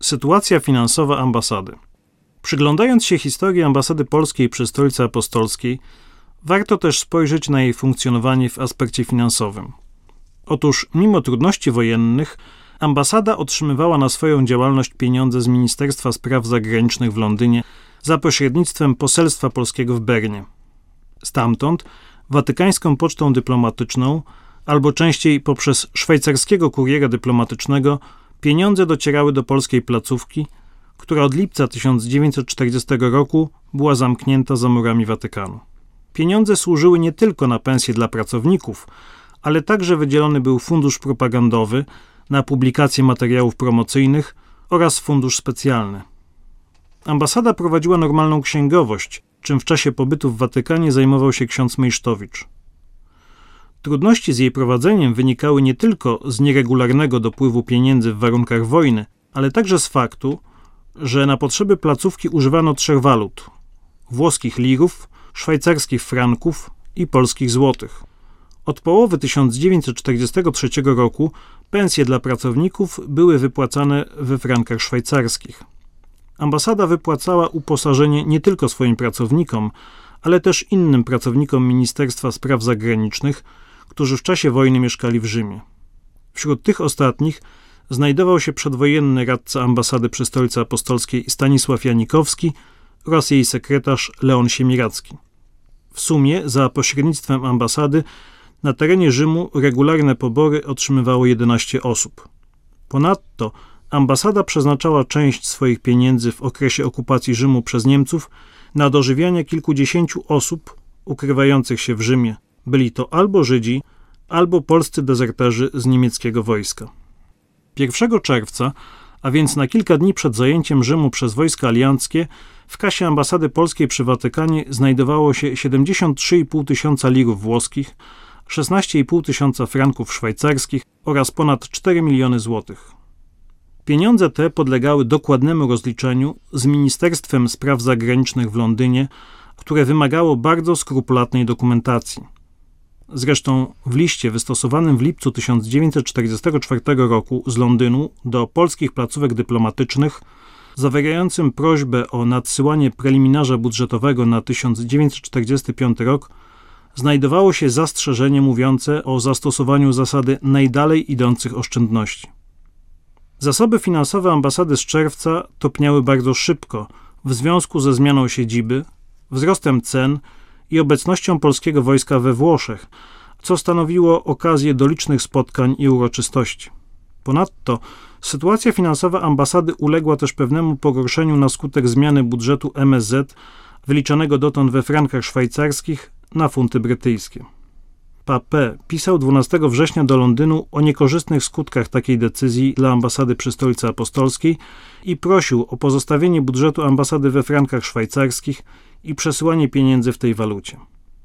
Sytuacja finansowa ambasady. Przyglądając się historii ambasady polskiej przy Stolicy Apostolskiej, warto też spojrzeć na jej funkcjonowanie w aspekcie finansowym. Otóż, mimo trudności wojennych, ambasada otrzymywała na swoją działalność pieniądze z Ministerstwa Spraw Zagranicznych w Londynie za pośrednictwem Poselstwa Polskiego w Bernie. Stamtąd watykańską pocztą dyplomatyczną, albo częściej poprzez szwajcarskiego kuriera dyplomatycznego, pieniądze docierały do polskiej placówki, która od lipca 1940 roku była zamknięta za murami Watykanu. Pieniądze służyły nie tylko na pensje dla pracowników, ale także wydzielony był fundusz propagandowy na publikację materiałów promocyjnych oraz fundusz specjalny. Ambasada prowadziła normalną księgowość, czym w czasie pobytu w Watykanie zajmował się ksiądz Mejsztowicz. Trudności z jej prowadzeniem wynikały nie tylko z nieregularnego dopływu pieniędzy w warunkach wojny, ale także z faktu, że na potrzeby placówki używano 3 walut: włoskich lirów, szwajcarskich franków i polskich złotych. Od połowy 1943 roku pensje dla pracowników były wypłacane we frankach szwajcarskich. Ambasada wypłacała uposażenie nie tylko swoim pracownikom, ale też innym pracownikom Ministerstwa Spraw Zagranicznych, którzy w czasie wojny mieszkali w Rzymie. Wśród tych ostatnich znajdował się przedwojenny radca ambasady przy Stolicy Apostolskiej Stanisław Janikowski oraz jej sekretarz Leon Siemiracki. W sumie za pośrednictwem ambasady na terenie Rzymu regularne pobory otrzymywało 11 osób. Ponadto ambasada przeznaczała część swoich pieniędzy w okresie okupacji Rzymu przez Niemców na dożywianie kilkudziesięciu osób ukrywających się w Rzymie. Byli to albo Żydzi, albo polscy dezerterzy z niemieckiego wojska. 1 czerwca, a więc na kilka dni przed zajęciem Rzymu przez wojska alianckie, w kasie ambasady polskiej przy Watykanie znajdowało się 73,5 tysiąca lirów włoskich, 16,5 tysiąca franków szwajcarskich oraz ponad 4 miliony złotych. Pieniądze te podlegały dokładnemu rozliczeniu z Ministerstwem Spraw Zagranicznych w Londynie, które wymagało bardzo skrupulatnej dokumentacji. Zresztą w liście wystosowanym w lipcu 1944 roku z Londynu do polskich placówek dyplomatycznych, zawierającym prośbę o nadsyłanie preliminarza budżetowego na 1945 rok, znajdowało się zastrzeżenie mówiące o zastosowaniu zasady najdalej idących oszczędności. Zasoby finansowe ambasady z czerwca topniały bardzo szybko w związku ze zmianą siedziby, wzrostem cen i obecnością polskiego wojska we Włoszech, co stanowiło okazję do licznych spotkań i uroczystości. Ponadto sytuacja finansowa ambasady uległa też pewnemu pogorszeniu na skutek zmiany budżetu MSZ, wyliczanego dotąd we frankach szwajcarskich, na funty brytyjskie. Papé pisał 12 września do Londynu o niekorzystnych skutkach takiej decyzji dla ambasady przy Stolicy Apostolskiej i prosił o pozostawienie budżetu ambasady we frankach szwajcarskich i przesyłanie pieniędzy w tej walucie.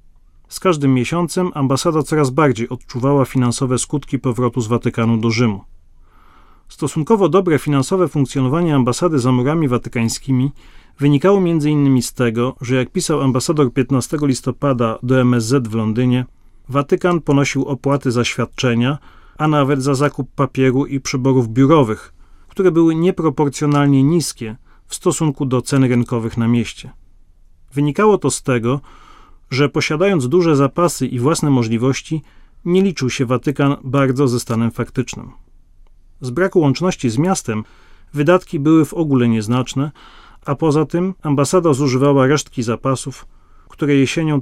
Z każdym miesiącem ambasada coraz bardziej odczuwała finansowe skutki powrotu z Watykanu do Rzymu. Stosunkowo dobre finansowe funkcjonowanie ambasady za murami watykańskimi wynikało m.in. z tego, że jak pisał ambasador 15 listopada do MSZ w Londynie, Watykan ponosił opłaty za świadczenia, a nawet za zakup papieru i przyborów biurowych, które były nieproporcjonalnie niskie w stosunku do cen rynkowych na mieście. Wynikało to z tego, że posiadając duże zapasy i własne możliwości, nie liczył się Watykan bardzo ze stanem faktycznym. Z braku łączności z miastem wydatki były w ogóle nieznaczne, a poza tym ambasada zużywała resztki zapasów, które jesienią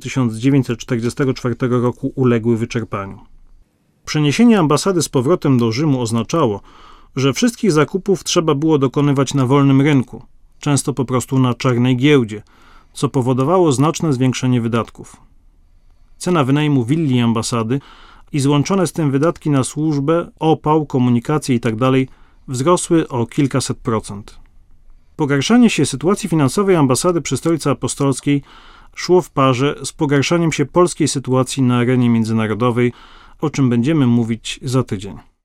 1944 roku uległy wyczerpaniu. Przeniesienie ambasady z powrotem do Rzymu oznaczało, że wszystkich zakupów trzeba było dokonywać na wolnym rynku, często po prostu na czarnej giełdzie, co powodowało znaczne zwiększenie wydatków. Cena wynajmu willi ambasady i złączone z tym wydatki na służbę, opał, komunikację itd. wzrosły o kilkaset procent. Pogarszanie się sytuacji finansowej ambasady przy Stolicy Apostolskiej szło w parze z pogarszaniem się polskiej sytuacji na arenie międzynarodowej, o czym będziemy mówić za tydzień.